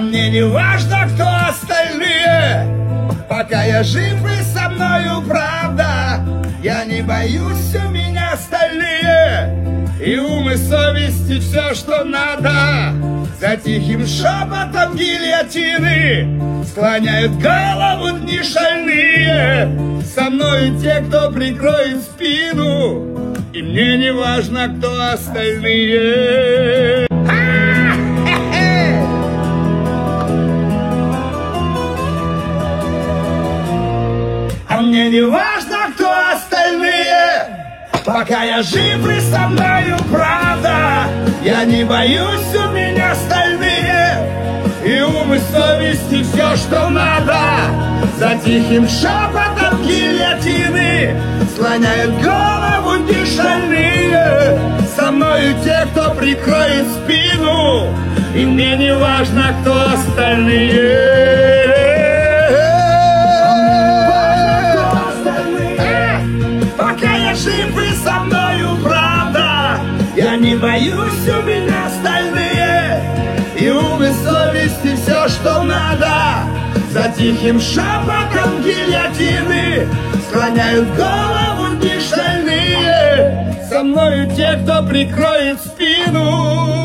мне не важно, кто остальные, пока я жив и со мною правда. Я не боюсь, у меня стальные и ум и совесть, и все, что надо. За тихим шепотом гильотины склоняют голову дни шальные. Со мною те, кто прикроет спину, и мне не важно, кто остальные. Мне не важно, кто остальные, пока я жив и со мною правда. Я не боюсь, у меня стальные и ум и совесть, и все, что надо. За тихим шепотом гильотины склоняют голову дни шальные. Со мною те, кто прикроет спину, и мне не важно, кто остальные. Жив и со мною правда. Я не боюсь, у меня стальные и ум и совесть, и все, что надо. За тихим шепотом гильотины склоняют голову дни шальные. Со мною те, кто прикроет спину.